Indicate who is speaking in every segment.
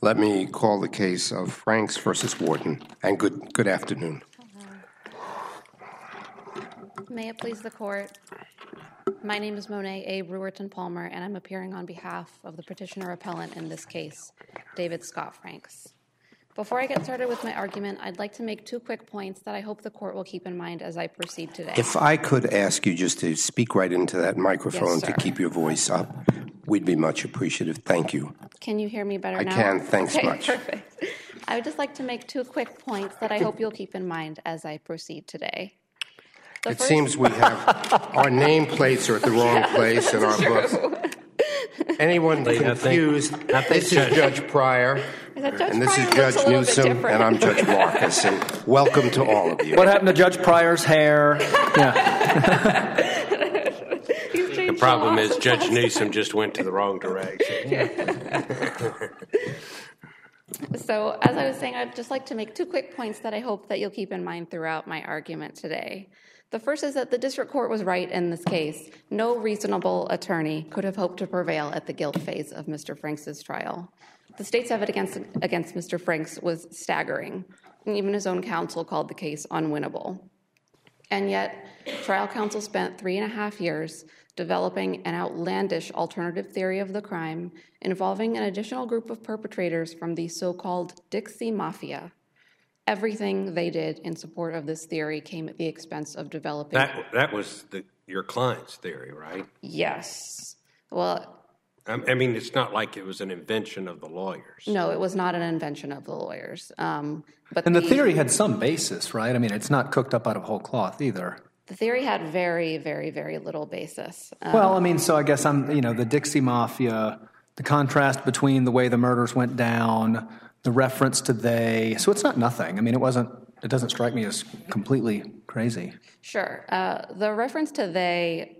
Speaker 1: Let me call the case of Franks versus Wharton, and good afternoon.
Speaker 2: May it please the court. My name is Monet A. Brewerton Palmer, and I'm appearing on behalf of the petitioner appellant in this case, David Scott Franks. Before I get started with my argument, I'd like to make two quick points that I hope the court will keep in mind as I proceed today.
Speaker 1: If I could ask you just to speak right into that microphone to keep your voice up, we'd be much appreciative. Thank you.
Speaker 2: Can you hear me better now?
Speaker 1: I can. Thanks
Speaker 2: okay,
Speaker 1: much.
Speaker 2: Perfect. I would just like to make two quick points that I hope you'll keep in mind as I proceed today.
Speaker 1: It seems we have our nameplates are at the wrong place in our books. Anyone confused? This is Judge Pryor, and this is Judge Newsom, and I'm Judge Marcus. And welcome to all of you.
Speaker 3: What happened to Judge Pryor's hair?
Speaker 4: Yeah. The problem is Judge Newsom just went to the wrong direction.
Speaker 2: So, as I was saying, I'd just like to make two quick points that I hope that you'll keep in mind throughout my argument today. The first is that the district court was right in this case. No reasonable attorney could have hoped to prevail at the guilt phase of Mr. Franks' trial. The state's evidence against Mr. Franks was staggering, and even his own counsel called the case unwinnable. And yet, trial counsel spent 3.5 years developing an outlandish alternative theory of the crime involving an additional group of perpetrators from the so-called Dixie Mafia. Everything they did in support of this theory came at the expense of developing...
Speaker 4: That was your client's theory, right?
Speaker 2: Yes. Well...
Speaker 4: I mean, it's not like it was an invention of the lawyers.
Speaker 2: No, it was not an invention of the lawyers. But
Speaker 3: the theory had some basis, right? I mean, it's not cooked up out of whole cloth either.
Speaker 2: The theory had very, very, very little basis.
Speaker 3: Well, I mean, so I guess the Dixie Mafia, the contrast between the way the murders went down, the reference to they. So it's not nothing. I mean, it doesn't strike me as completely crazy.
Speaker 2: Sure. The reference to they,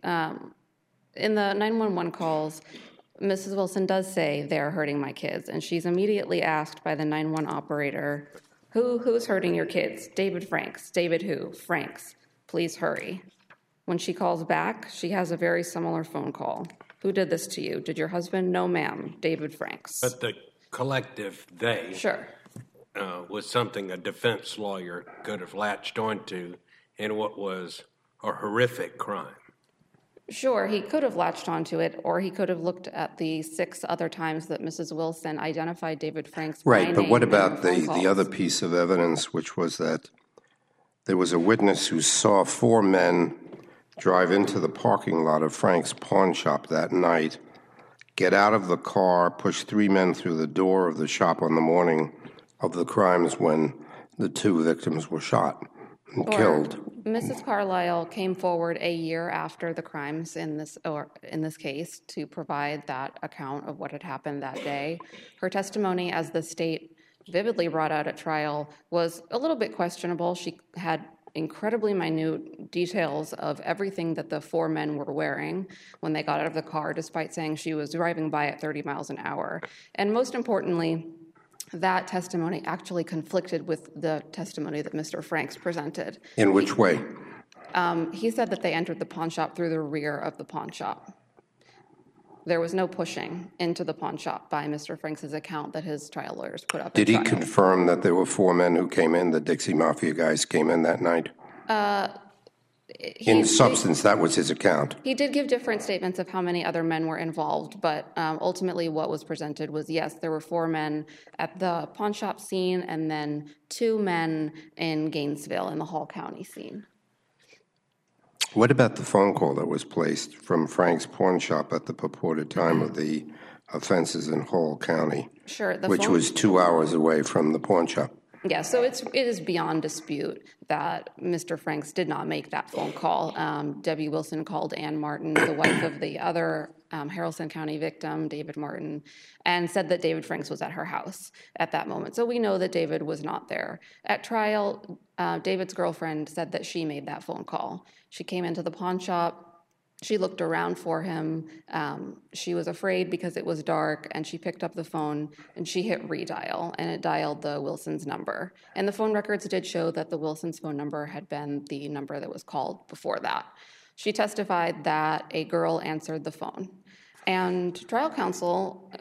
Speaker 2: in the 911 calls, Mrs. Wilson does say, "They're hurting my kids." And she's immediately asked by the 911 operator, who's hurting your kids? David Franks. David who? Franks. Please hurry. When she calls back, she has a very similar phone call. Who did this to you? Did your husband? No, ma'am. David Franks.
Speaker 4: But the collective they
Speaker 2: sure.
Speaker 4: Was something a defense lawyer could have latched onto in what was a horrific crime.
Speaker 2: Sure, he could have latched onto it, or he could have looked at the 6 other times that Mrs. Wilson identified David Franks by name.
Speaker 1: Right, but what about the other piece of evidence, which was that there was a witness who saw 4 men drive into the parking lot of Frank's pawn shop that night, get out of the car, push 3 men through the door of the shop on the morning of the crimes when the 2 victims were shot and killed.
Speaker 2: Mrs. Carlisle came forward a year after the crimes in this case to provide that account of what had happened that day. Her testimony, as the state vividly brought out at trial, was a little bit questionable. She had incredibly minute details of everything that the 4 men were wearing when they got out of the car, despite saying she was driving by at 30 miles an hour. And most importantly, that testimony actually conflicted with the testimony that Mr. Franks presented.
Speaker 1: In which way?
Speaker 2: He said that they entered the pawn shop through the rear of the pawn shop. There was no pushing into the pawn shop by Mr. Franks' account that his trial lawyers put up.
Speaker 1: Did he confirm that there were 4 men who came in, the Dixie Mafia guys came in that night? In substance, that was his account.
Speaker 2: He did give different statements of how many other men were involved, but ultimately what was presented was, yes, there were 4 men at the pawn shop scene and then 2 men in Gainesville in the Hall County scene.
Speaker 1: What about the phone call that was placed from Frank's pawn shop at the purported time of the offenses in Hall County?
Speaker 2: Sure.
Speaker 1: Which was 2 hours away from the pawn shop.
Speaker 2: Yeah, so it is beyond dispute that Mr. Franks did not make that phone call. Debbie Wilson called Ann Martin, the wife of the other Haralson County victim, David Martin, and said that David Franks was at her house at that moment. So we know that David was not there. At trial, David's girlfriend said that she made that phone call. She came into the pawn shop. She looked around for him. She was afraid because it was dark, and she picked up the phone, and she hit redial, and it dialed the Wilsons' number. And the phone records did show that the Wilsons' phone number had been the number that was called before that. She testified that a girl answered the phone. And trial counsel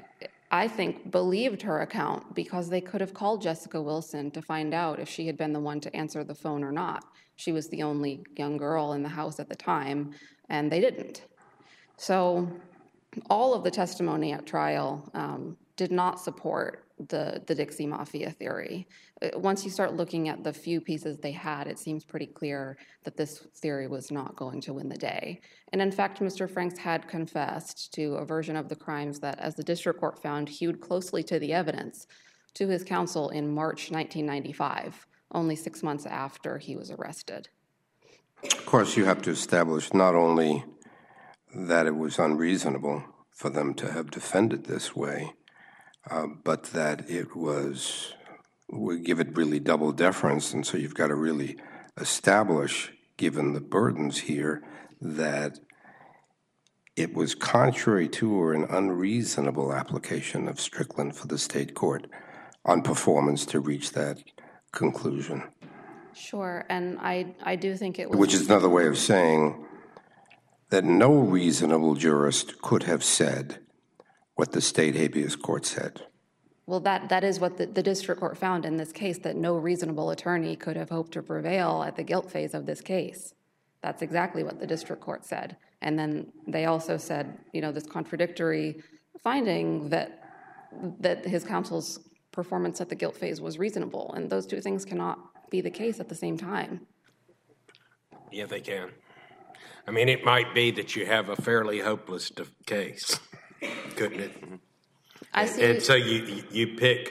Speaker 2: I think, believed her account because they could have called Jessica Wilson to find out if she had been the one to answer the phone or not. She was the only young girl in the house at the time, and they didn't. So all of the testimony at trial did not support the Dixie Mafia theory. Once you start looking at the few pieces they had, it seems pretty clear that this theory was not going to win the day. And in fact, Mr. Franks had confessed to a version of the crimes that, as the district court found, hewed closely to the evidence to his counsel in March 1995, only 6 months after he was arrested.
Speaker 1: Of course, you have to establish not only that it was unreasonable for them to have defended this way, but that it was, we give it really double deference, and so you've got to really establish, given the burdens here, that it was contrary to or an unreasonable application of Strickland for the state court on performance to reach that conclusion.
Speaker 2: Sure, and I do think it was...
Speaker 1: Which is another way of saying that no reasonable jurist could have said what the state habeas court said.
Speaker 2: Well, that is what the district court found in this case, that no reasonable attorney could have hoped to prevail at the guilt phase of this case. That's exactly what the district court said. And then they also said, this contradictory finding that his counsel's performance at the guilt phase was reasonable. And those two things cannot be the case at the same time.
Speaker 4: Yeah, they can. I mean, it might be that you have a fairly hopeless case, couldn't it?
Speaker 2: I see.
Speaker 4: And so you pick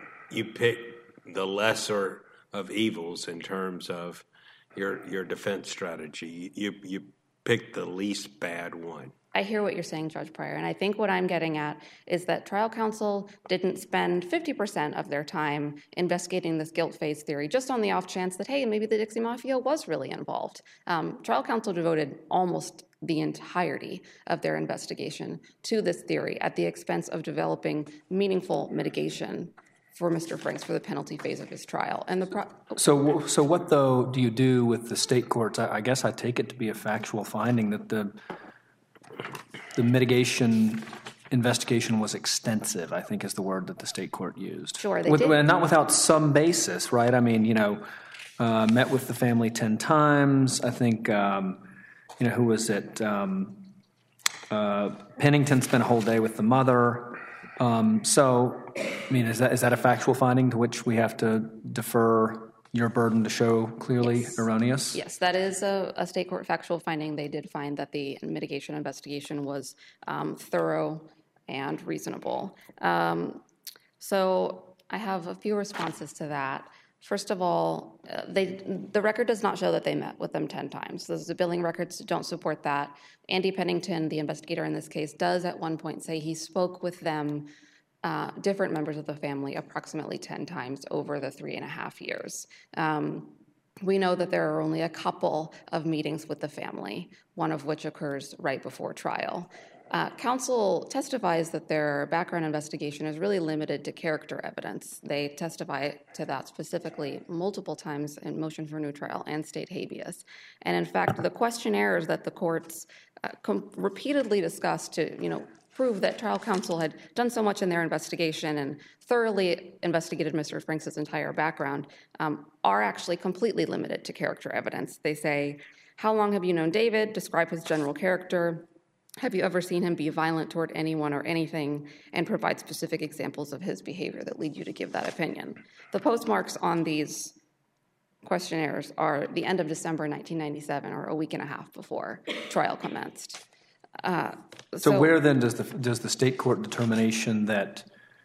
Speaker 4: the lesser of evils in terms of your defense strategy. You pick the least bad one.
Speaker 2: I hear what you're saying, Judge Pryor, and I think what I'm getting at is that trial counsel didn't spend 50% of their time investigating this guilt phase theory just on the off chance that, hey, maybe the Dixie Mafia was really involved. Trial counsel devoted almost the entirety of their investigation to this theory at the expense of developing meaningful mitigation for Mr. Franks for the penalty phase of his trial. And
Speaker 3: So what, though, do you do with the state courts? I guess I take it to be a factual finding that the mitigation investigation was extensive, I think is the word that the state court used.
Speaker 2: Sure, they did.
Speaker 3: And not without some basis, right? I mean, met with the family 10 times. I think, who was it? Pennington spent a whole day with the mother. So, I mean, is that a factual finding to which we have to defer your burden to show clearly erroneous?
Speaker 2: Yes, that is a state court factual finding. They did find that the mitigation investigation was thorough and reasonable. So I have a few responses to that. First of all, the record does not show that they met with them 10 times. The billing records don't support that. Andy Pennington, the investigator in this case, does at one point say he spoke with them, different members of the family, approximately 10 times over the 3.5 years. We know that there are only a couple of meetings with the family, one of which occurs right before trial. Counsel testifies that their background investigation is really limited to character evidence. They testify to that specifically multiple times in motion for new trial and state habeas. And in fact, the questionnaires that the courts repeatedly discussed to, prove that trial counsel had done so much in their investigation and thoroughly investigated Mr. Franks' entire background are actually completely limited to character evidence. They say, how long have you known David? Describe his general character. Have you ever seen him be violent toward anyone or anything? And provide specific examples of his behavior that lead you to give that opinion. The postmarks on these questionnaires are the end of December 1997, or a week and a half before trial commenced.
Speaker 3: So where then does the state court determination that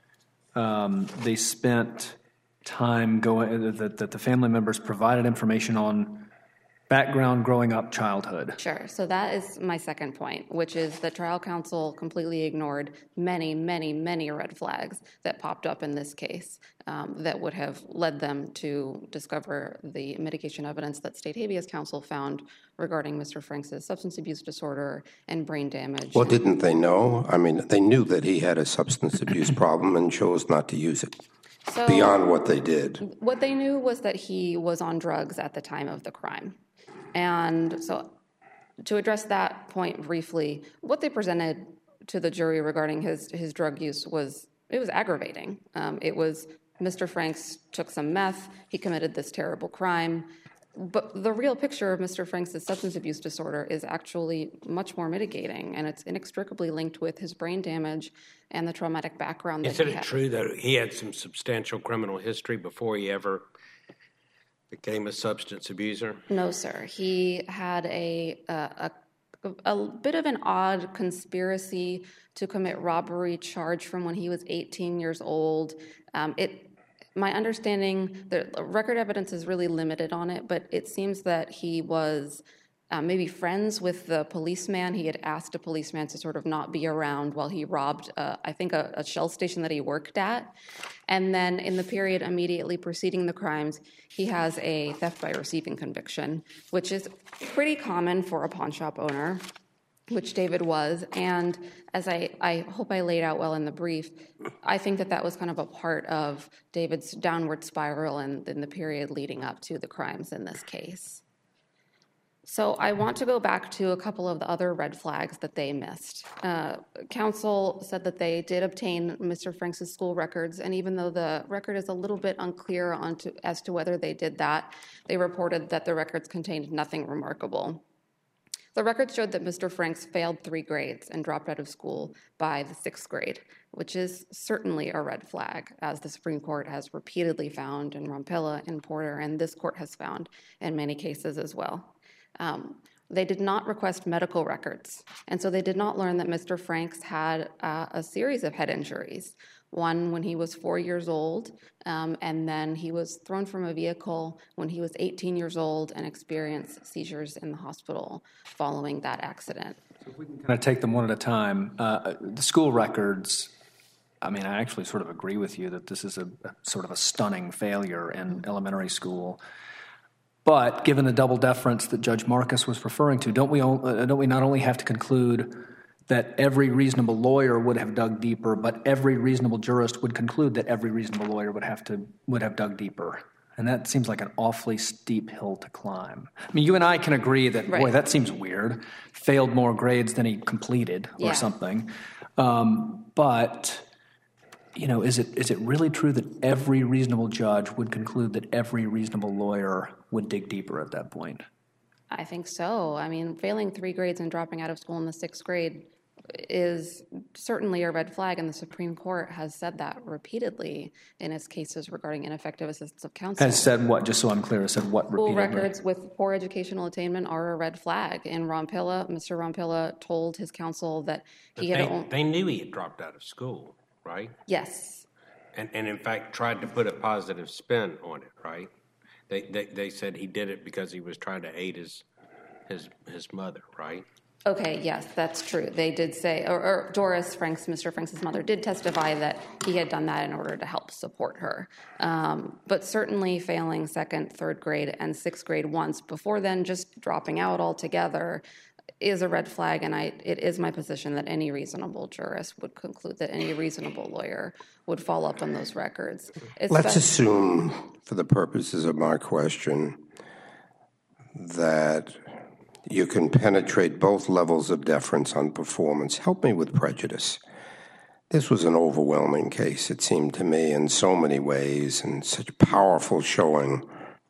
Speaker 3: they spent time that the family members provided information on background, growing up, childhood?
Speaker 2: Sure. So that is my second point, which is that trial counsel completely ignored many, many, many red flags that popped up in this case that would have led them to discover the mitigation evidence that state habeas counsel found regarding Mr. Franks' substance abuse disorder and brain damage.
Speaker 1: Well, didn't they know? I mean, they knew that he had a substance abuse problem and chose not to use it. So, beyond what they did.
Speaker 2: What they knew was that he was on drugs at the time of the crime. And so to address that point briefly, what they presented to the jury regarding his drug use was aggravating. It was Mr. Franks took some meth, he committed this terrible crime. But the real picture of Mr. Franks' substance abuse disorder is actually much more mitigating, and it's inextricably linked with his brain damage and the traumatic background that he had.
Speaker 4: Isn't it true that he had some substantial criminal history before he ever became a substance abuser?
Speaker 2: No, sir. He had a bit of an odd conspiracy to commit robbery charge from when he was 18 years old. My understanding, the record evidence is really limited on it, but it seems that he was maybe friends with the policeman. He had asked a policeman to sort of not be around while he robbed, I think, a Shell station that he worked at. And then in the period immediately preceding the crimes, he has a theft by receiving conviction, which is pretty common for a pawn shop owner, which David was. And as I hope I laid out well in the brief, I think that was kind of a part of David's downward spiral in the period leading up to the crimes in this case. So I want to go back to a couple of the other red flags that they missed. Counsel said that they did obtain Mr. Franks' school records, and even though the record is a little bit unclear as to whether they did that, they reported that the records contained nothing remarkable. The records showed that Mr. Franks failed 3 grades and dropped out of school by the 6th grade, which is certainly a red flag, as the Supreme Court has repeatedly found in Rompilla and Porter, and this court has found in many cases as well. They did not request medical records, and so they did not learn that Mr. Franks had a series of head injuries. One when he was 4 years old, and then he was thrown from a vehicle when he was 18 years old and experienced seizures in the hospital following that accident.
Speaker 3: So if we can kind of take them one at a time. The school records, I mean, I actually sort of agree with you that this is a sort of a stunning failure in elementary school. But given the double deference that Judge Marcus was referring to, don't we not only have to conclude that every reasonable lawyer would have dug deeper, but every reasonable jurist would conclude that every reasonable lawyer would have dug deeper? And that seems like an awfully steep hill to climb. I mean, you and I can agree that, boy, that seems weird. Failed more grades than he completed or something. But, you know, is it really true that every reasonable judge would conclude that every reasonable lawyer would dig deeper at that point?
Speaker 2: I think so. I mean, failing 3 grades and dropping out of school in the 6th grade is certainly a red flag, and the Supreme Court has said that repeatedly in its cases regarding ineffective assistance of counsel.
Speaker 3: Has said what? Just so I'm clear, has said what repeatedly?
Speaker 2: School records with poor educational attainment are a red flag. In Rompilla, Mr. Rompilla told his counsel that
Speaker 4: they knew he had dropped out of school, right?
Speaker 2: Yes.
Speaker 4: And in fact tried to put a positive spin on it, right? They said he did it because he was trying to aid his mother, right?
Speaker 2: Okay, yes, that's true. They did say, or Doris Franks, Mr. Franks' mother, did testify that he had done that in order to help support her. But certainly failing 2nd, 3rd grade, and 6th grade once, before then just dropping out altogether, is a red flag, and it is my position that any reasonable jurist would conclude that any reasonable lawyer would follow up on those records.
Speaker 1: Let's assume, for the purposes of my question, that you can penetrate both levels of deference on performance. Help me with prejudice. This was an overwhelming case, it seemed to me, in so many ways, and such powerful showing.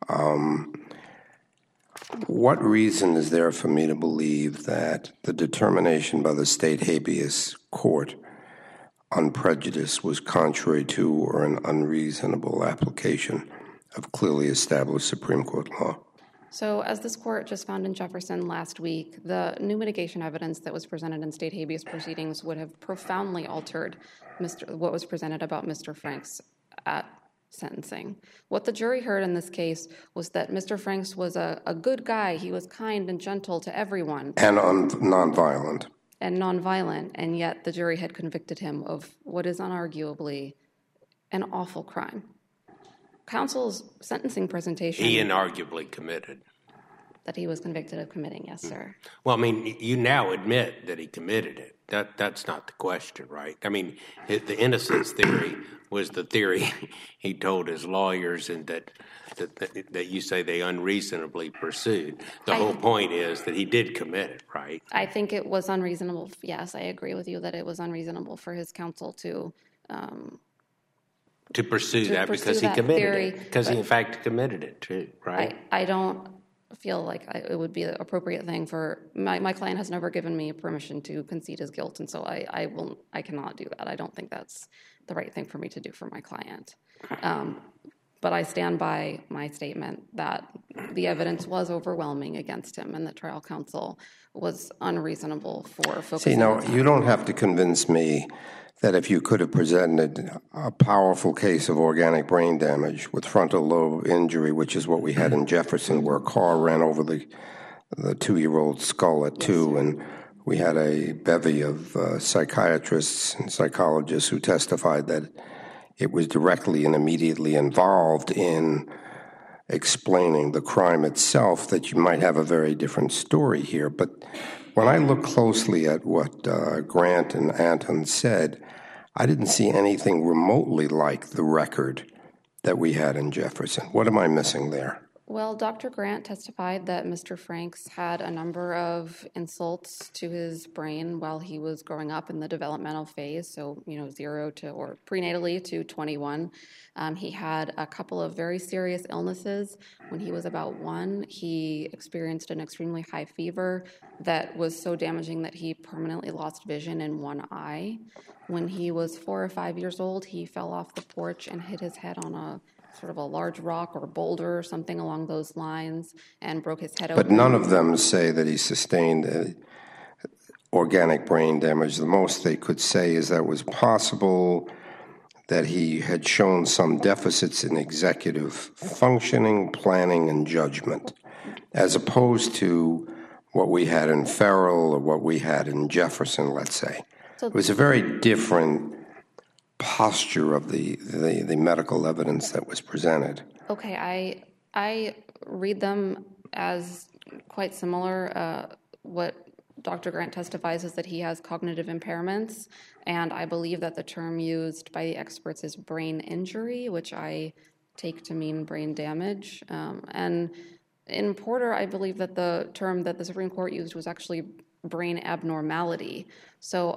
Speaker 1: What reason is there for me to believe that the determination by the state habeas court on prejudice was contrary to or an unreasonable application of clearly established Supreme Court law?
Speaker 2: So as this court just found in Jefferson last week, the new mitigation evidence that was presented in state habeas proceedings would have profoundly altered what was presented about Mr. Franks at sentencing. What the jury heard in this case was that Mr. Franks was a good guy. He was kind and gentle to everyone.
Speaker 1: And nonviolent.
Speaker 2: And nonviolent, and yet the jury had convicted him of what is unarguably an awful crime. Counsel's sentencing presentation...
Speaker 4: He inarguably committed.
Speaker 2: That he was convicted of committing, yes, sir.
Speaker 4: Well, I mean, you now admit that he committed it. That's not the question, right? I mean, the innocence theory was the theory he told his lawyers, and that you say they unreasonably pursued. The whole point is that he did commit it, right?
Speaker 2: I think it was unreasonable. Yes, I agree with you that it was unreasonable for his counsel to
Speaker 4: To pursue that because he committed it. Because he, in fact, committed it, too, right?
Speaker 2: I don't feel like it would be the appropriate thing for my client has never given me permission to concede his guilt, and so I cannot do that. I don't think that's the right thing for me to do for my client. But I stand by my statement that the evidence was overwhelming against him and that trial counsel was unreasonable for focusing on that.
Speaker 1: You don't have to convince me that if you could have presented a powerful case of organic brain damage with frontal lobe injury, which is what we had in Jefferson, where a car ran over the 2-year-old skull at 2, and we had a bevy of psychiatrists and psychologists who testified that it was directly and immediately involved in explaining the crime itself, that you might have a very different story here. But when I look closely at what Grant and Anton said, I didn't see anything remotely like the record that we had in Jefferson. What am I missing there?
Speaker 2: Well, Dr. Grant testified that Mr. Franks had a number of insults to his brain while he was growing up in the developmental phase, so 0 to or prenatally to 21. He had a couple of very serious illnesses. When he was about 1, he experienced an extremely high fever that was so damaging that he permanently lost vision in one eye. When he was 4 or 5 years old, he fell off the porch and hit his head on a sort of a large rock or boulder or something along those lines and broke his head open.
Speaker 1: But none of them say that he sustained organic brain damage. The most they could say is that it was possible that he had shown some deficits in executive functioning, planning, and judgment, as opposed to what we had in Farrell or what we had in Jefferson, let's say. So it was a very different posture of the medical evidence that was presented.
Speaker 2: Okay, I read them as quite similar. What Dr. Grant testifies is that he has cognitive impairments, and I believe that the term used by the experts is brain injury, which I take to mean brain damage. And in Porter, I believe that the term that the Supreme Court used was actually brain abnormality. So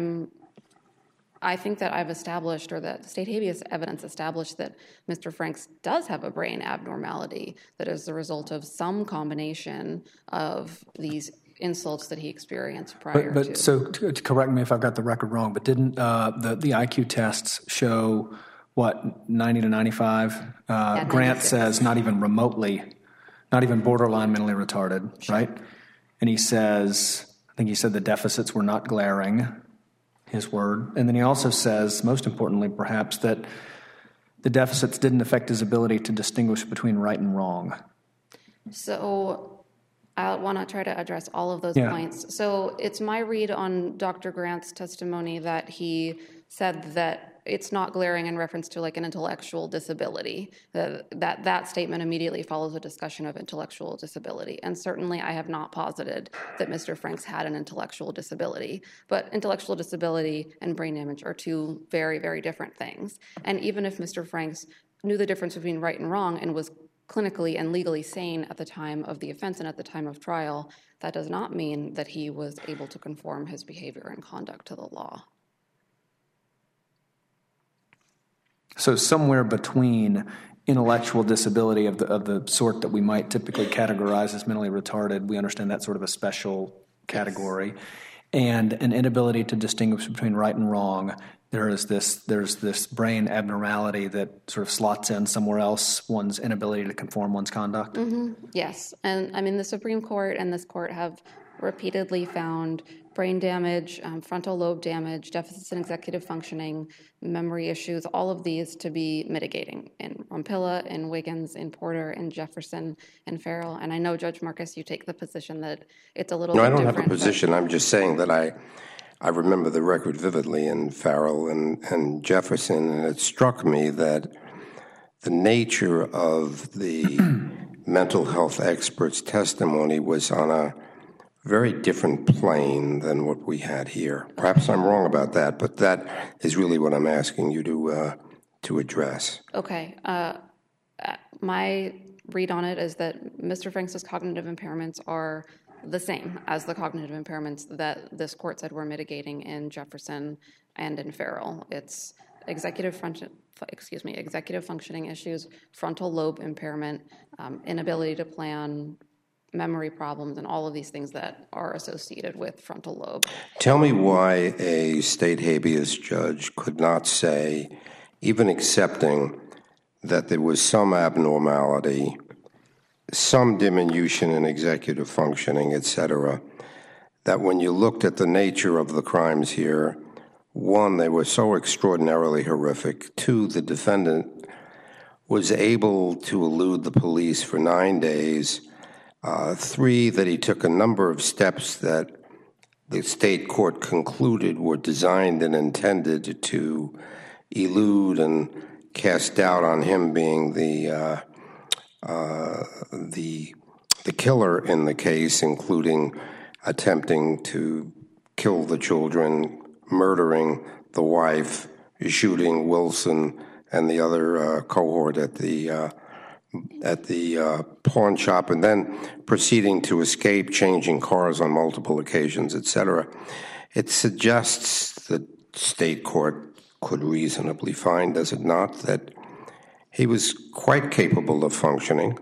Speaker 2: I think that I've established, or that the state habeas evidence established, that Mr. Franks does have a brain abnormality that is the result of some combination of these insults that he experienced prior to.
Speaker 3: So to correct me if I've got the record wrong, but didn't the IQ tests show, 90 to 95? Grant says not even remotely, not even borderline mentally retarded, sure. Right? And he says, I think he said the deficits were not glaring, his word. And then he also says, most importantly perhaps, that the deficits didn't affect his ability to distinguish between right and wrong.
Speaker 2: So I want to try to address all of those points. So it's my read on Dr. Grant's testimony that he said that it's not glaring in reference to like an intellectual disability. That statement immediately follows a discussion of intellectual disability. And certainly I have not posited that Mr. Franks had an intellectual disability. But intellectual disability and brain damage are two very, very different things. And even if Mr. Franks knew the difference between right and wrong and was clinically and legally sane at the time of the offense and at the time of trial, that does not mean that he was able to conform his behavior and conduct to the law.
Speaker 3: So somewhere between intellectual disability of the sort that we might typically categorize as mentally retarded, we understand that's sort of a special category, yes. And an inability to distinguish between right and wrong, there's this brain abnormality that sort of slots in somewhere else, one's inability to conform one's conduct. Mm-hmm.
Speaker 2: Yes, and I mean the Supreme Court and this court have repeatedly found brain damage, frontal lobe damage, deficits in executive functioning, memory issues, all of these to be mitigating in Rompilla, in Wiggins, in Porter, in Jefferson, and Farrell. And I know, Judge Marcus, you take the position that it's a little bit different.
Speaker 1: No, I don't have a position. I'm just saying that I remember the record vividly in Farrell and Jefferson, and it struck me that the nature of the mental health experts' testimony was on a very different plane than what we had here. Perhaps I'm wrong about that, but that is really what I'm asking you to address.
Speaker 2: Okay. My read on it is that Mr. Franks' cognitive impairments are the same as the cognitive impairments that this court said were mitigating in Jefferson and in Farrell. It's executive functioning issues, frontal lobe impairment, inability to plan, memory problems, and all of these things that are associated with frontal lobe.
Speaker 1: Tell me why a state habeas judge could not say, even accepting that there was some abnormality, some diminution in executive functioning, etc., that when you looked at the nature of the crimes here, one, they were so extraordinarily horrific. Two, the defendant was able to elude the police for 9 days. Three, that he took a number of steps that the state court concluded were designed and intended to elude and cast doubt on him being the killer in the case, including attempting to kill the children, murdering the wife, shooting Wilson and the other cohort at the pawn shop, and then proceeding to escape, changing cars on multiple occasions, etc. It suggests that state court could reasonably find, does it not, that he was quite capable of functioning,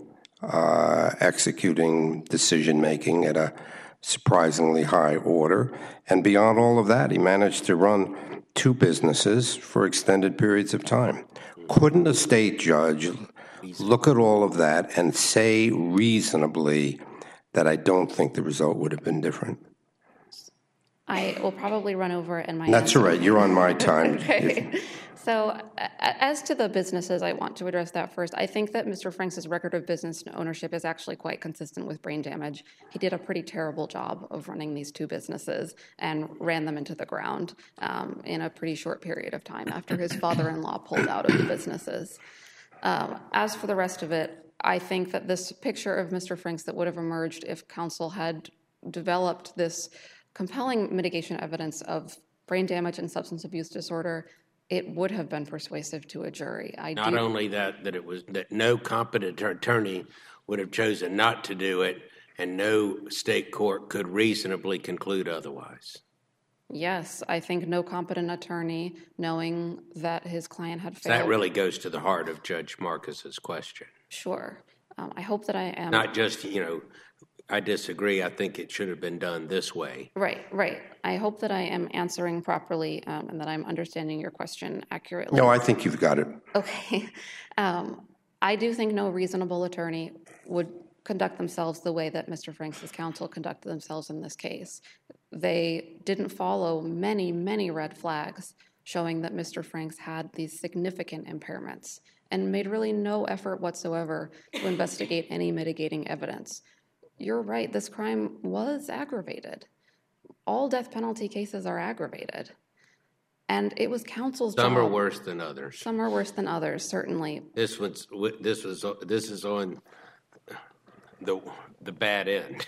Speaker 1: executing decision-making at a surprisingly high order, and beyond all of that, he managed to run 2 businesses for extended periods of time. Couldn't a state judge look at all of that and say reasonably that I don't think the result would have been different?
Speaker 2: I will probably run over in my
Speaker 1: That's all right. You're on my time.
Speaker 2: Okay. So as to the businesses, I want to address that first. I think that Mr. Franks' record of business ownership is actually quite consistent with brain damage. He did a pretty terrible job of running these 2 businesses and ran them into the ground in a pretty short period of time after his father-in-law pulled out of the businesses. As for the rest of it, I think that this picture of Mr. Franks that would have emerged if counsel had developed this compelling mitigation evidence of brain damage and substance abuse disorder, it would have been persuasive to a jury.
Speaker 4: Not only that no competent attorney would have chosen not to do it, and no state court could reasonably conclude otherwise.
Speaker 2: Yes, I think no competent attorney, knowing that his client had failed.
Speaker 4: That really goes to the heart of Judge Marcus's question.
Speaker 2: Sure. I hope that I am.
Speaker 4: Not just, I disagree. I think it should have been done this way.
Speaker 2: Right. I hope that I am answering properly and that I'm understanding your question accurately.
Speaker 1: No, I think you've got it.
Speaker 2: Okay. I do think no reasonable attorney would conduct themselves the way that Mr. Franks' counsel conducted themselves in this case. They didn't follow many, many red flags showing that Mr. Franks had these significant impairments and made really no effort whatsoever to investigate any mitigating evidence. You're right, this crime was aggravated. All death penalty cases are aggravated. And it was counsel's job.
Speaker 4: Some are worse than others.
Speaker 2: Some are worse than others, certainly.
Speaker 4: This is on the bad end.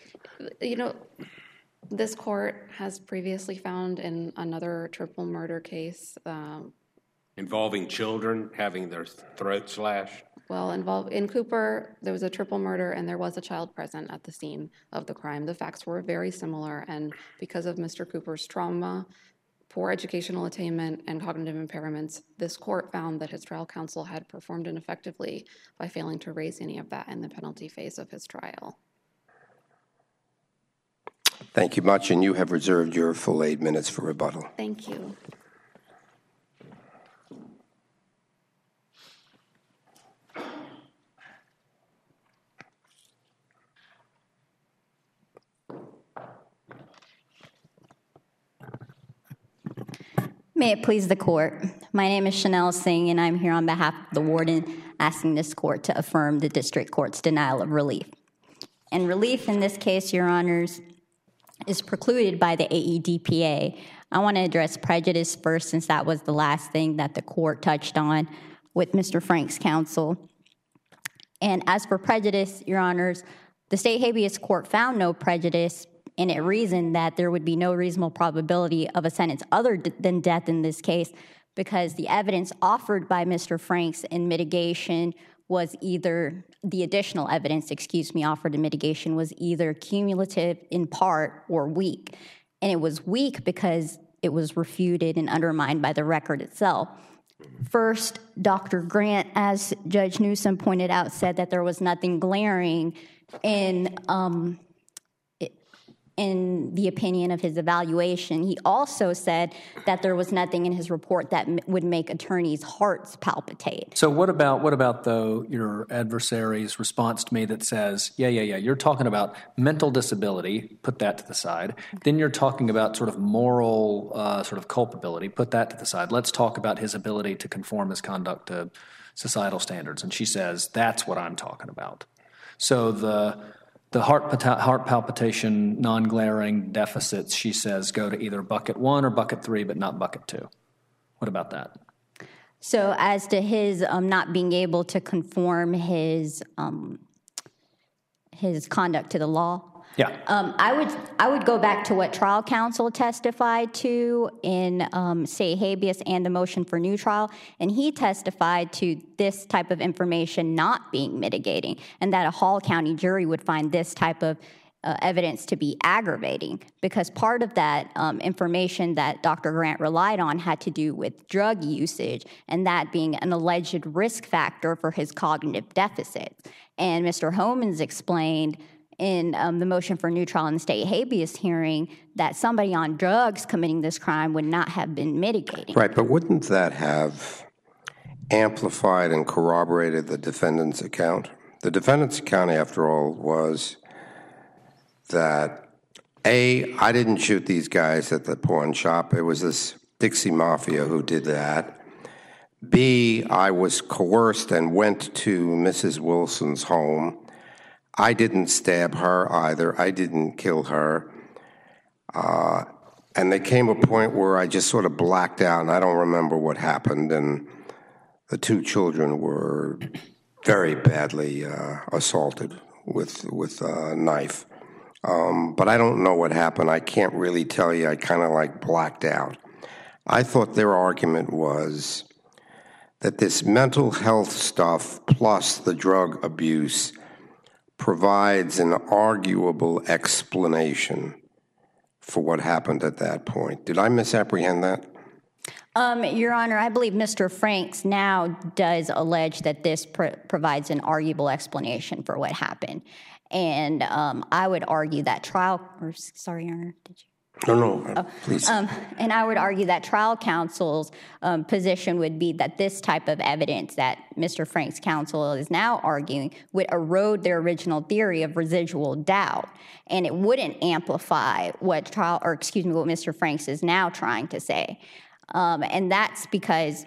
Speaker 2: This court has previously found in another triple murder case.
Speaker 4: Involving children having their throats slashed?
Speaker 2: Well, in Cooper, there was a triple murder and there was a child present at the scene of the crime. The facts were very similar, and because of Mr. Cooper's trauma, poor educational attainment, and cognitive impairments, this court found that his trial counsel had performed ineffectively by failing to raise any of that in the penalty phase of his trial.
Speaker 1: Thank you much, and you have reserved your full 8 minutes for rebuttal.
Speaker 2: Thank you.
Speaker 5: May it please the court. My name is Chanel Singh, and I'm here on behalf of the warden asking this court to affirm the district court's denial of relief. And relief in this case, Your Honors, is precluded by the AEDPA. I want to address prejudice first, since that was the last thing that the court touched on with Mr. Frank's counsel. And as for prejudice, Your Honors, the state habeas court found no prejudice, and it reasoned that there would be no reasonable probability of a sentence other than death in this case, because the evidence offered by Mr. Franks in mitigation was either, the additional evidence, offered in mitigation was either cumulative in part or weak. And it was weak because it was refuted and undermined by the record itself. First, Dr. Grant, as Judge Newsom pointed out, said that there was nothing glaring in the opinion of his evaluation. He also said that there was nothing in his report that would make attorneys' hearts palpitate.
Speaker 3: So what about though your adversary's response to me that says, yeah, you're talking about mental disability, put that to the side. Then you're talking about sort of moral sort of culpability, put that to the side. Let's talk about his ability to conform his conduct to societal standards. And she says, that's what I'm talking about. So the heart palpitation, non-glaring deficits, she says, go to either bucket 1 or bucket 3, but not bucket 2. What about that?
Speaker 5: So as to his not being able to conform his conduct to the law,
Speaker 3: yeah,
Speaker 5: I would go back to what trial counsel testified to in state habeas and the motion for new trial, and he testified to this type of information not being mitigating, and that a Hall County jury would find this type of evidence to be aggravating, because part of that information that Dr. Grant relied on had to do with drug usage, and that being an alleged risk factor for his cognitive deficits. And Mr. Homans explained in the motion for new trial in the state habeas hearing that somebody on drugs committing this crime would not have been mitigating.
Speaker 1: Right, but wouldn't that have amplified and corroborated the defendant's account? The defendant's account, after all, was that, A, I didn't shoot these guys at the pawn shop. It was this Dixie Mafia who did that. B, I was coerced and went to Mrs. Wilson's home. I didn't stab her either. I didn't kill her. And there came a point where I just sort of blacked out, and I don't remember what happened. And the 2 children were very badly assaulted with a knife. But I don't know what happened. I can't really tell you. I kind of like blacked out. I thought their argument was that this mental health stuff plus the drug abuse provides an arguable explanation for what happened at that point. Did I misapprehend that?
Speaker 5: Your Honor, I believe Mr. Franks now does allege that this provides an arguable explanation for what happened. And I would argue that sorry, Your Honor, did you?
Speaker 1: No, please.
Speaker 5: And I would argue that trial counsel's position would be that this type of evidence that Mr. Franks' counsel is now arguing would erode their original theory of residual doubt, and it wouldn't amplify what Mr. Franks is now trying to say. And that's because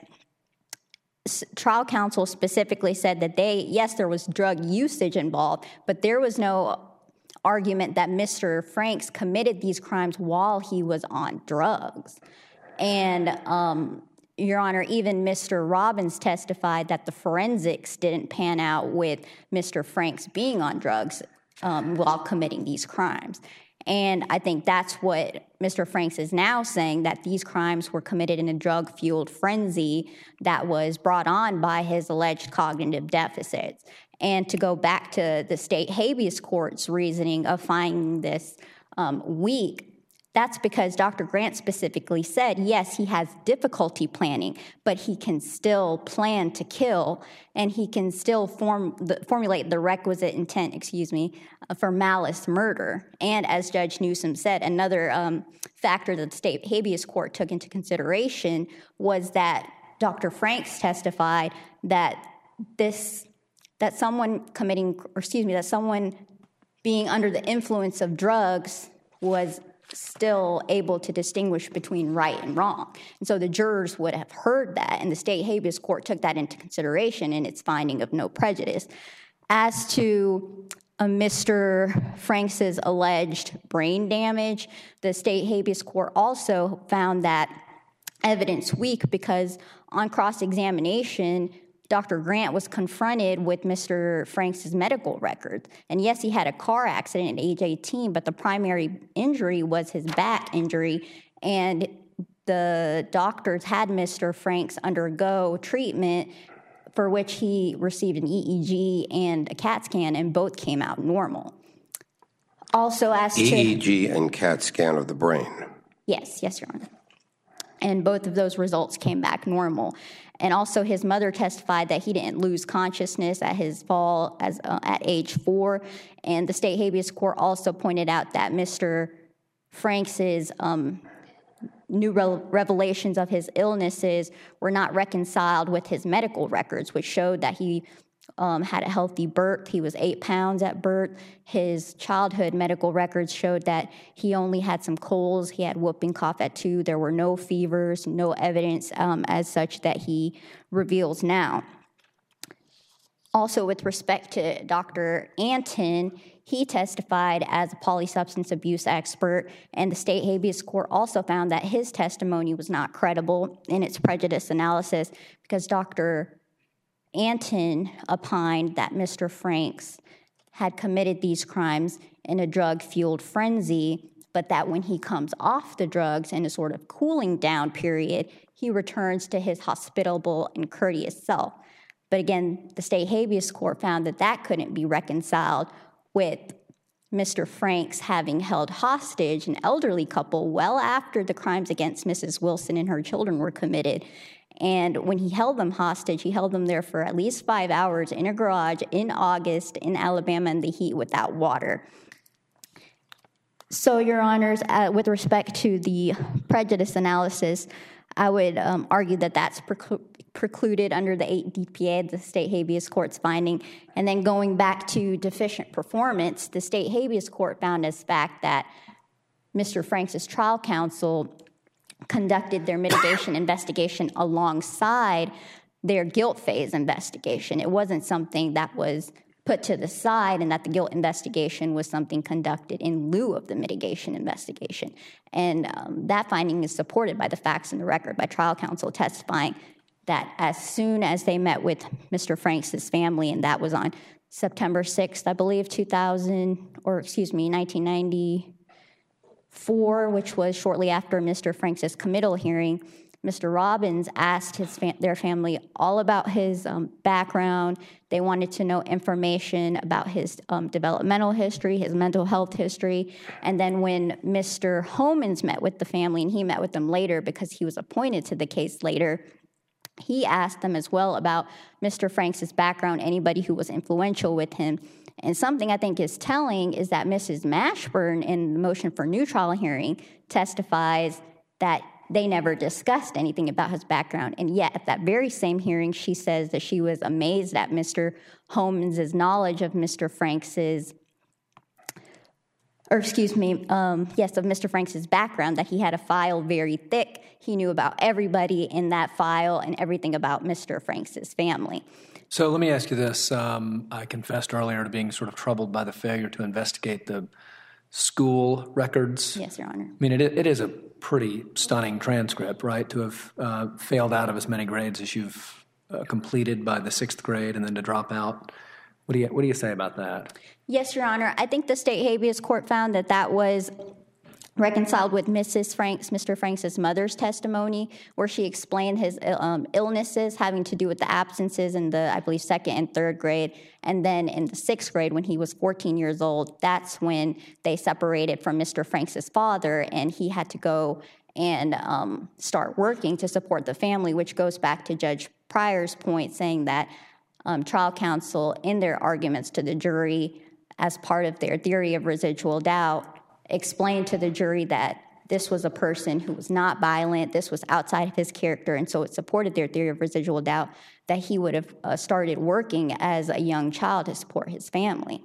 Speaker 5: trial counsel specifically said that yes, there was drug usage involved, but there was no argument that Mr. Franks committed these crimes while he was on drugs. And, Your Honor, even Mr. Robbins testified that the forensics didn't pan out with Mr. Franks being on drugs while committing these crimes. And I think that's what Mr. Franks is now saying, that these crimes were committed in a drug-fueled frenzy that was brought on by his alleged cognitive deficits. And to go back to the state habeas court's reasoning of finding this weak, that's because Dr. Grant specifically said, yes, he has difficulty planning, but he can still plan to kill, and he can still formulate the requisite intent, for malice murder. And as Judge Newsom said, another factor that the state habeas court took into consideration was that Dr. Franks testified that someone being under the influence of drugs was still able to distinguish between right and wrong. And so the jurors would have heard that, and the state habeas court took that into consideration in its finding of no prejudice. As to Mr. Franks's alleged brain damage, the state habeas court also found that evidence weak because on cross-examination, Dr. Grant was confronted with Mr. Franks' medical records. And yes, he had a car accident at age 18, but the primary injury was his back injury. And the doctors had Mr. Franks undergo treatment for which he received an EEG and a CAT scan, and both came out normal. Also, as to
Speaker 1: EEG and CAT scan of the brain.
Speaker 5: Yes, Your Honor. and both of those results came back normal. And also his mother testified that he didn't lose consciousness at his fall at age 4. And the state habeas court also pointed out that Mr. Franks's new revelations of his illnesses were not reconciled with his medical records, which showed that he had a healthy birth. He was 8 pounds at birth. His childhood medical records showed that he only had some colds. He had whooping cough at 2. There were no fevers, no evidence as such that he reveals now. Also, with respect to Dr. Anton, he testified as a polysubstance abuse expert, and the state habeas court also found that his testimony was not credible in its prejudice analysis because Dr. Anton opined that Mr. Franks had committed these crimes in a drug-fueled frenzy, but that when he comes off the drugs in a sort of cooling down period, he returns to his hospitable and courteous self. But again, the state habeas court found that that couldn't be reconciled with Mr. Franks having held hostage an elderly couple well after the crimes against Mrs. Wilson and her children were committed. And when he held them hostage, he held them there for at least 5 hours in a garage in August in Alabama in the heat without water. So, Your Honors, with respect to the prejudice analysis, I would argue that that's precluded under the 8 DPA, the state habeas court's finding. And then going back to deficient performance, the state habeas court found as fact that Mr. Franks' trial counsel conducted their mitigation investigation alongside their guilt phase investigation. It wasn't something that was put to the side and that the guilt investigation was something conducted in lieu of the mitigation investigation. And that finding is supported by the facts in the record, by trial counsel testifying that as soon as they met with Mr. Franks' family, and that was on September 6th, I believe, 1994, which was shortly after Mr. Franks' committal hearing, Mr. Robbins asked their family all about his background. They wanted to know information about his developmental history, his mental health history. And then when Mr. Homans met with the family, and he met with them later because he was appointed to the case later, he asked them as well about Mr. Franks' background, anybody who was influential with him. And something I think is telling is that Mrs. Mashburn, in the motion for new trial hearing, testifies that they never discussed anything about his background. And yet, at that very same hearing, she says that she was amazed at Mr. Homans' knowledge of Mr. Franks' of Mr. Franks' background, that he had a file very thick. He knew about everybody in that file and everything about Mr. Franks' family.
Speaker 3: So let me ask you this. I confessed earlier to being sort of troubled by the failure to investigate the school records.
Speaker 5: Yes, Your Honor.
Speaker 3: I mean, it is a pretty stunning transcript, right, to have failed out of as many grades as you've completed by the 6th grade and then to drop out. What do you say about that?
Speaker 5: Yes, Your Honor. I think the state habeas court found that that was reconciled with Mr. Franks' mother's testimony, where she explained his illnesses having to do with the absences in the, I believe, 2nd and 3rd grade. And then in the 6th grade, when he was 14 years old, that's when they separated from Mr. Franks' father, and he had to go and start working to support the family, which goes back to Judge Pryor's point, saying that trial counsel, in their arguments to the jury, as part of their theory of residual doubt, explained to the jury that this was a person who was not violent, this was outside of his character, and so it supported their theory of residual doubt that he would have started working as a young child to support his family.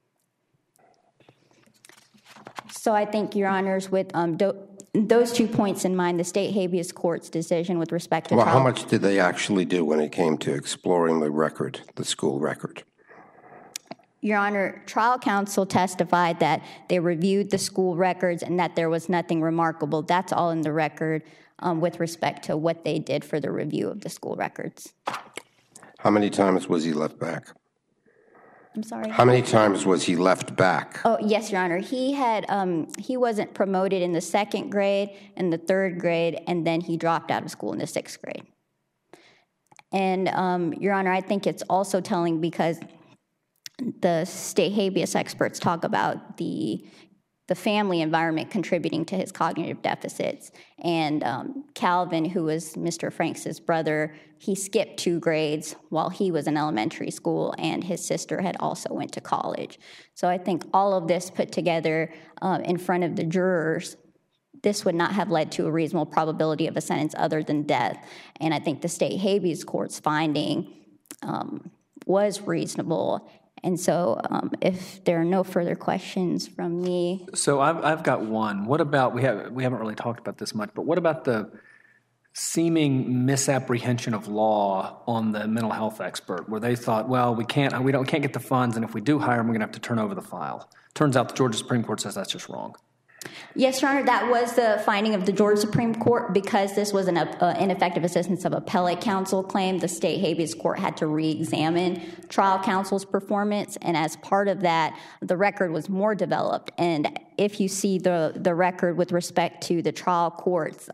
Speaker 5: So I think, Your Honors, with those 2 points in mind, the state habeas court's decision with respect to
Speaker 1: how much did they actually do when it came to exploring the record, the school record?
Speaker 5: Your Honor, trial counsel testified that they reviewed the school records and that there was nothing remarkable. That's all in the record with respect to what they did for the review of the school records.
Speaker 1: How many times was he left back?
Speaker 5: I'm sorry?
Speaker 1: How many times was he left back?
Speaker 5: Oh, yes, Your Honor. He wasn't promoted in the 2nd grade and the 3rd grade, and then he dropped out of school in the 6th grade. And, Your Honor, I think it's also telling because the state habeas experts talk about the the family environment contributing to his cognitive deficits. And Calvin, who was Mr. Franks' brother, he skipped 2 grades while he was in elementary school, and his sister had also went to college. So I think all of this put together in front of the jurors, this would not have led to a reasonable probability of a sentence other than death. And I think the state habeas court's finding was reasonable. And so if there are no further questions from me.
Speaker 3: So I've got one. What about, we haven't really talked about this much, but what about the seeming misapprehension of law on the mental health expert, where they thought, well, we can't get the funds, and if we do hire him, we're going to have to turn over the file. Turns out the Georgia Supreme Court says that's just wrong.
Speaker 5: Yes, Your Honor, that was the finding of the Georgia Supreme Court. Because this was an ineffective assistance of appellate counsel claim, the state habeas court had to re-examine trial counsel's performance, and as part of that, the record was more developed. And if you see the record with respect to the trial court's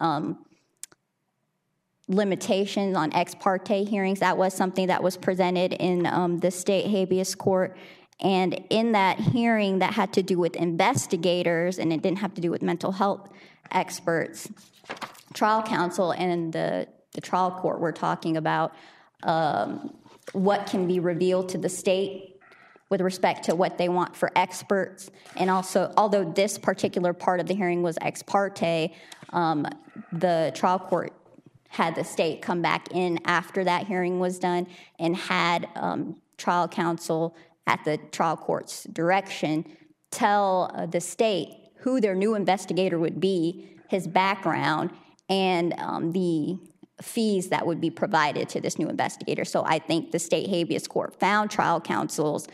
Speaker 5: limitations on ex parte hearings, that was something that was presented in the state habeas court. And in that hearing that had to do with investigators, and it didn't have to do with mental health experts, trial counsel and the trial court were talking about what can be revealed to the state with respect to what they want for experts. And also, although this particular part of the hearing was ex parte, the trial court had the state come back in after that hearing was done and had trial counsel at the trial court's direction tell the state who their new investigator would be, his background, and the fees that would be provided to this new investigator. So I think the state habeas court found trial counsel's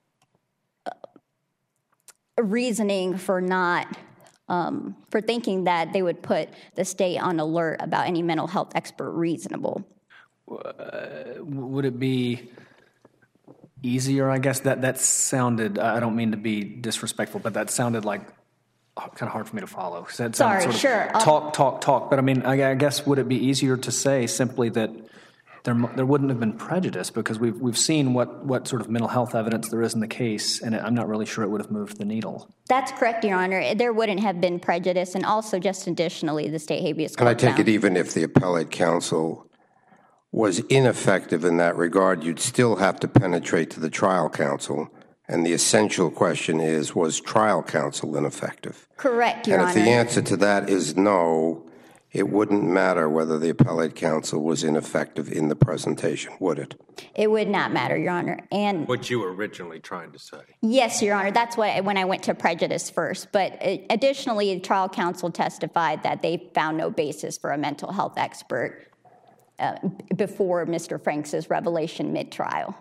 Speaker 5: reasoning for not for thinking that they would put the state on alert about any mental health expert reasonable.
Speaker 3: Would it be easier, I guess? That sounded, I don't mean to be disrespectful, but that sounded like kind of hard for me to follow.
Speaker 5: Sorry, sure.
Speaker 3: Talk. But I mean, I guess would it be easier to say simply that there wouldn't have been prejudice, because we've seen what sort of mental health evidence there is in the case, and I'm not really sure it would have moved the needle.
Speaker 5: That's correct, Your Honor. There wouldn't have been prejudice, and also just additionally, the state habeas court
Speaker 1: And I take it even if the appellate counsel was ineffective in that regard, you'd still have to penetrate to the trial counsel. And the essential question is, was trial counsel ineffective?
Speaker 5: Correct, Your Honor.
Speaker 1: And if the answer to that is no, it wouldn't matter whether the appellate counsel was ineffective in the presentation, would it?
Speaker 5: It would not matter, Your Honor. And
Speaker 4: what you were originally trying to say.
Speaker 5: Yes, Your Honor. That's when I went to prejudice first. But additionally, trial counsel testified that they found no basis for a mental health expert before Mr. Franks' revelation mid-trial.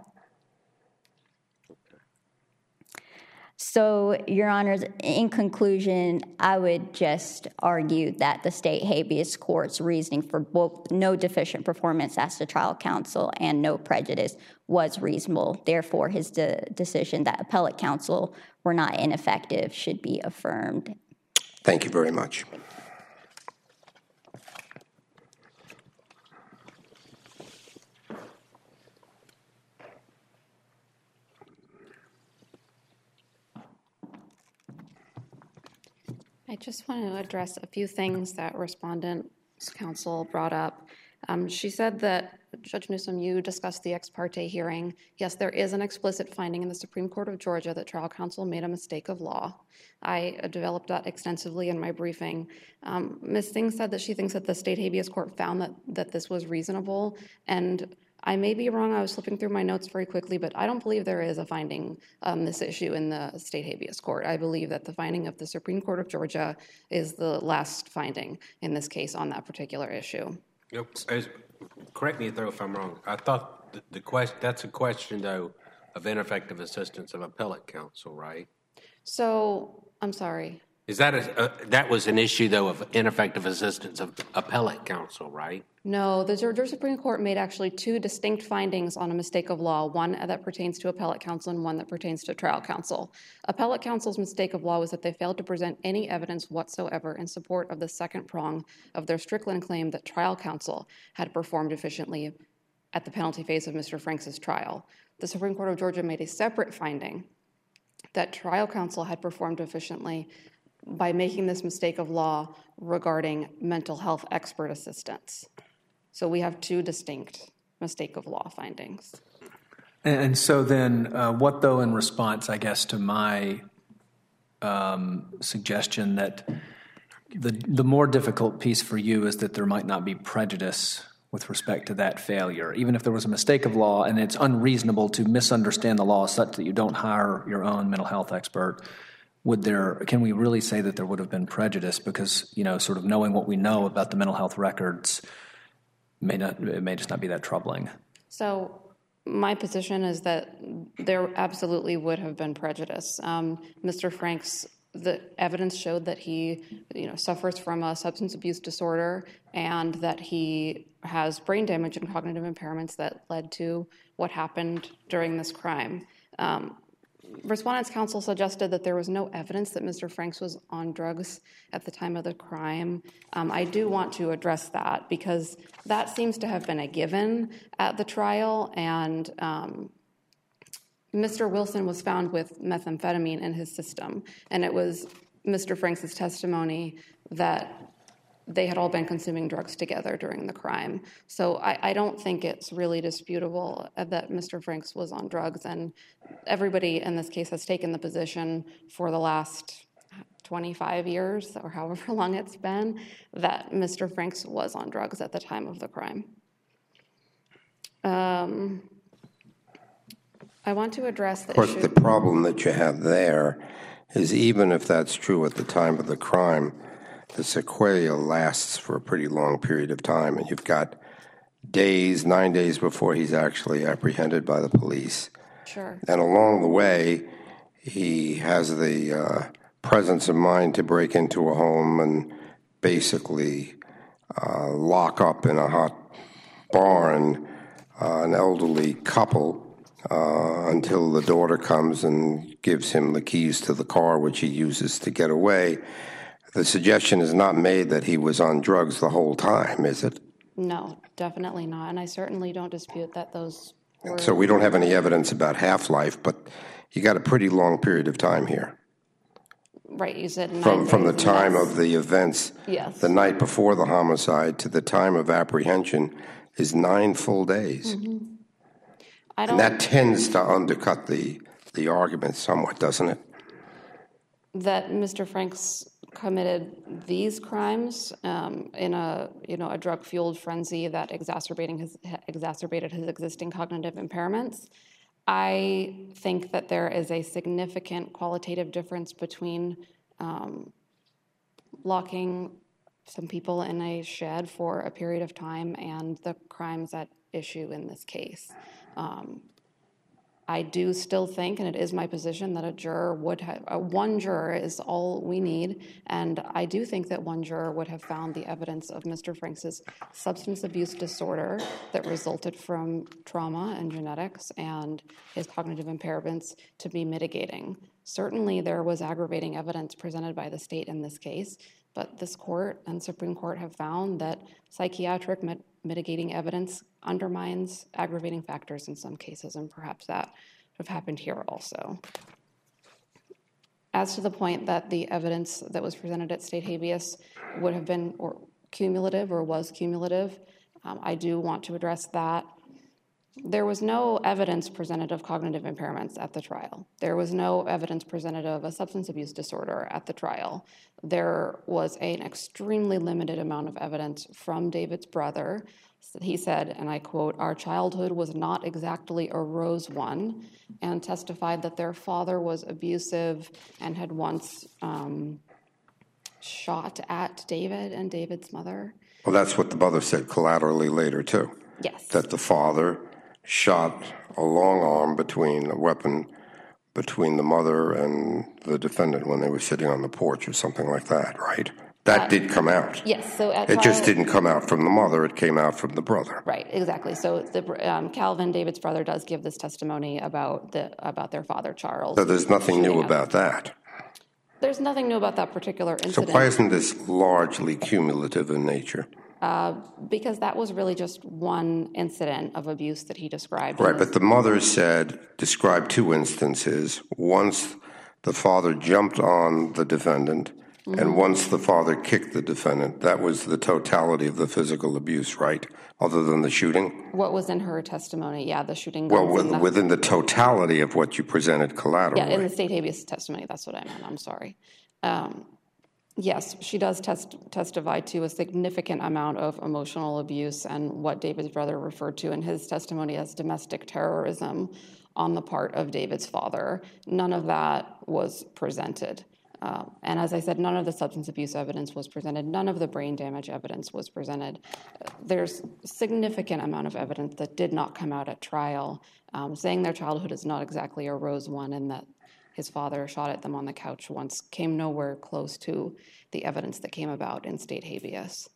Speaker 5: So, Your Honors, in conclusion, I would just argue that the state habeas court's reasoning for both no deficient performance as to trial counsel and no prejudice was reasonable. Therefore, his decision that appellate counsel were not ineffective should be affirmed.
Speaker 1: Thank you very much.
Speaker 2: I just want to address a few things that Respondent's counsel brought up. She said that, Judge Newsom, you discussed the ex parte hearing. Yes, there is an explicit finding in the Supreme Court of Georgia that trial counsel made a mistake of law. I developed that extensively in my briefing. Ms. Singh said that she thinks that the state habeas court found that this was reasonable, and I may be wrong. I was flipping through my notes very quickly, but I don't believe there is a finding on this issue in the state habeas court. I believe that the finding of the Supreme Court of Georgia is the last finding in this case on that particular issue.
Speaker 4: Correct me if I'm wrong. I thought that's a question, though, of ineffective assistance of appellate counsel, right?
Speaker 2: So, I'm sorry.
Speaker 4: Is that was an issue, though, of ineffective assistance of appellate counsel, right?
Speaker 2: No, the Georgia Supreme Court made actually two distinct findings on a mistake of law, one that pertains to appellate counsel and one that pertains to trial counsel. Appellate counsel's mistake of law was that they failed to present any evidence whatsoever in support of the second prong of their Strickland claim that trial counsel had performed efficiently at the penalty phase of Mr. Franks' trial. The Supreme Court of Georgia made a separate finding that trial counsel had performed efficiently by making this mistake of law regarding mental health expert assistance. So we have two distinct mistake of law findings.
Speaker 3: And so then what, though, in response, I guess, to my suggestion that the more difficult piece for you is that there might not be prejudice with respect to that failure, even if there was a mistake of law and it's unreasonable to misunderstand the law such that you don't hire your own mental health expert, can we really say that there would have been prejudice because, sort of knowing what we know about the mental health records it may just not be that troubling?
Speaker 2: So my position is that there absolutely would have been prejudice. Mr. Franks, the evidence showed that he, suffers from a substance abuse disorder and that he has brain damage and cognitive impairments that led to what happened during this crime. Respondents' counsel suggested that there was no evidence that Mr. Franks was on drugs at the time of the crime. I do want to address that because that seems to have been a given at the trial, and Mr. Wilson was found with methamphetamine in his system, and it was Mr. Franks' testimony that they had all been consuming drugs together during the crime. So I don't think it's really disputable that Mr. Franks was on drugs, and everybody in this case has taken the position for the last 25 years or however long it's been that Mr. Franks was on drugs at the time of the crime. I want to address the issue.
Speaker 1: Of course, the problem that you have there is even if that's true at the time of the crime, the sequela lasts for a pretty long period of time, and you've got 9 days before he's actually apprehended by the police.
Speaker 2: Sure.
Speaker 1: And along the way, he has the presence of mind to break into a home and basically lock up in a hot barn an elderly couple until the daughter comes and gives him the keys to the car, which he uses to get away. The suggestion is not made that he was on drugs the whole time, is it?
Speaker 2: No, definitely not. And I certainly don't dispute that those were...
Speaker 1: So we don't have any evidence about half-life, but you got a pretty long period of time here.
Speaker 2: Right, you said 9 days.
Speaker 1: From the time of the events,
Speaker 2: yes,
Speaker 1: the night before the homicide to the time of apprehension is 9 full days.
Speaker 2: Mm-hmm.
Speaker 1: And that tends to undercut the argument somewhat, doesn't it?
Speaker 2: That Mr. Franks committed these crimes in a drug-fueled frenzy that exacerbated his existing cognitive impairments. I think that there is a significant qualitative difference between locking some people in a shed for a period of time and the crimes at issue in this case. I do still think, and it is my position, that one juror is all we need, and I do think that one juror would have found the evidence of Mr. Franks' substance abuse disorder that resulted from trauma and genetics and his cognitive impairments to be mitigating. Certainly there was aggravating evidence presented by the state in this case, but this court and Supreme Court have found that psychiatric mitigating evidence undermines aggravating factors in some cases, and perhaps that would have happened here also. As to the point that the evidence that was presented at state habeas would have been cumulative or was cumulative, I do want to address that. There was no evidence presented of cognitive impairments at the trial. There was no evidence presented of a substance abuse disorder at the trial. There was an extremely limited amount of evidence from David's brother. He said, and I quote, "Our childhood was not exactly a rose one," and testified that their father was abusive and had once shot at David and David's mother.
Speaker 1: Well, that's what the mother said collaterally later, too.
Speaker 2: Yes.
Speaker 1: That the father shot a long arm weapon between the mother and the defendant when they were sitting on the porch or something like that, right? That did come out.
Speaker 2: Yes. So
Speaker 1: it just didn't come out from the mother. It came out from the brother.
Speaker 2: Right. Exactly. So Calvin, David's brother, does give this testimony about their father, Charles.
Speaker 1: So there's nothing new about that.
Speaker 2: There's nothing new about that particular incident.
Speaker 1: So why isn't this largely cumulative in nature?
Speaker 2: Because that was really just one incident of abuse that he described.
Speaker 1: Right, but the mother described 2 instances. Once the father jumped on the defendant And once the father kicked the defendant, that was the totality of the physical abuse, right? Other than the shooting?
Speaker 2: What was in her testimony? Yeah, the shooting.
Speaker 1: Well, within the totality of what you presented collaterally.
Speaker 2: Yeah, in the state habeas testimony, that's what I meant. I'm sorry. Yes, she does testify to a significant amount of emotional abuse and what David's brother referred to in his testimony as domestic terrorism on the part of David's father. None of that was presented. And as I said, none of the substance abuse evidence was presented. None of the brain damage evidence was presented. There's a significant amount of evidence that did not come out at trial, saying their childhood is not exactly a rose one and that his father shot at them on the couch once came nowhere close to the evidence that came about in state habeas.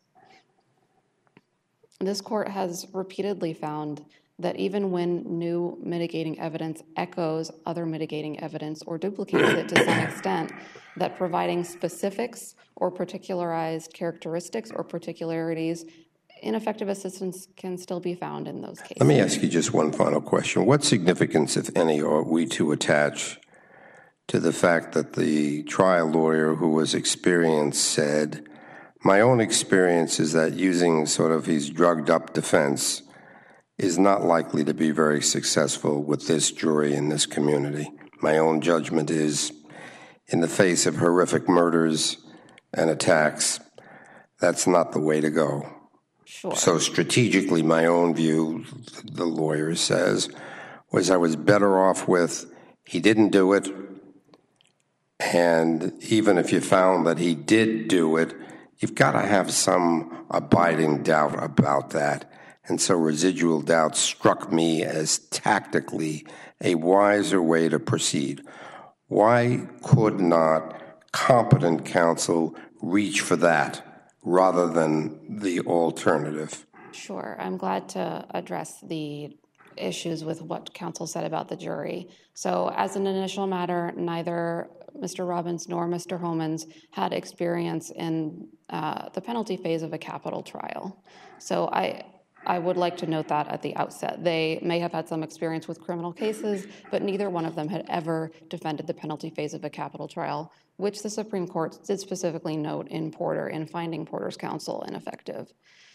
Speaker 2: This court has repeatedly found that even when new mitigating evidence echoes other mitigating evidence or duplicates it to some extent, that providing specifics or particularized characteristics or particularities, ineffective assistance can still be found in those cases.
Speaker 1: Let me ask you just one final question. What significance, if any, are we to attach to the fact that the trial lawyer who was experienced said, my own experience is that using sort of his drugged up defense is not likely to be very successful with this jury in this community. My own judgment is, in the face of horrific murders and attacks, that's not the way to go.
Speaker 2: Sure.
Speaker 1: So strategically, my own view, the lawyer says, was I was better off with he didn't do it, and even if you found that he did do it, you've got to have some abiding doubt about that. And so residual doubt struck me as tactically a wiser way to proceed. Why could not competent counsel reach for that rather than the alternative?
Speaker 2: Sure. I'm glad to address the issues with what counsel said about the jury. So as an initial matter, neither Mr. Robbins nor Mr. Homans had experience in the penalty phase of a capital trial. So I would like to note that at the outset. They may have had some experience with criminal cases, but neither one of them had ever defended the penalty phase of a capital trial, which the Supreme Court did specifically note in Porter in finding Porter's counsel ineffective.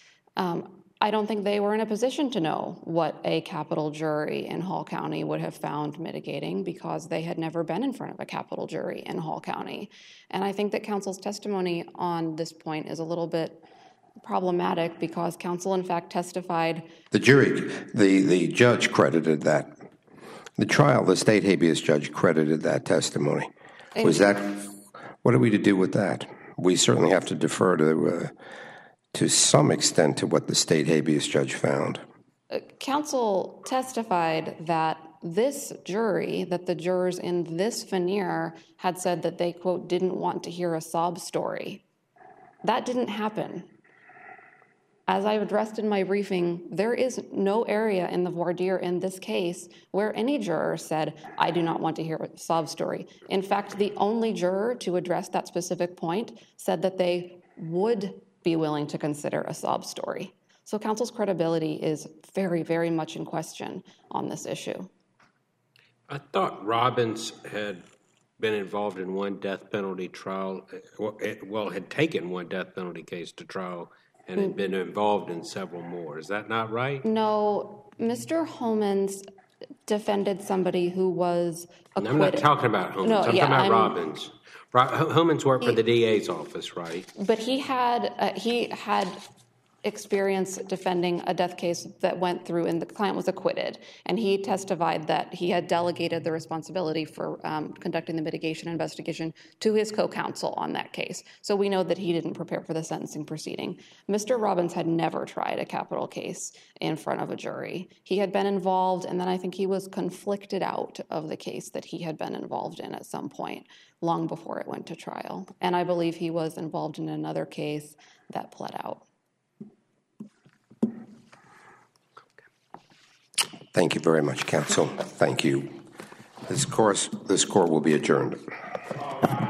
Speaker 2: I don't think they were in a position to know what a capital jury in Hall County would have found mitigating because they had never been in front of a capital jury in Hall County. And I think that counsel's testimony on this point is a little bit problematic because counsel, in fact, testified.
Speaker 1: The judge credited that. The state habeas judge credited that testimony. What are we to do with that? We certainly have to defer to some extent to what the state habeas judge found.
Speaker 2: Counsel testified that this jury, that the jurors in this veneer had said that they, quote, didn't want to hear a sob story. That didn't happen. As I've addressed in my briefing, there is no area in the voir dire in this case where any juror said, I do not want to hear a sob story. In fact, the only juror to address that specific point said that they would be willing to consider a sob story. So counsel's credibility is very, very much in question on this issue.
Speaker 4: I thought Robbins had been involved in one death penalty trial, had taken one death penalty case to trial and had been involved in several more. Is that not right?
Speaker 2: No, Mr. Homans defended somebody who was acquitted.
Speaker 4: I'm not talking about Homans. I'm talking about Robbins. Homans worked for the DA's office, right?
Speaker 2: But he had experience defending a death case that went through and the client was acquitted. And he testified that he had delegated the responsibility for conducting the mitigation investigation to his co-counsel on that case. So we know that he didn't prepare for the sentencing proceeding. Mr. Robbins had never tried a capital case in front of a jury. He had been involved, and then I think he was conflicted out of the case that he had been involved in at some point, long before it went to trial. And I believe he was involved in another case that pled out.
Speaker 1: Thank you very much, counsel. Thank you. This court will be adjourned.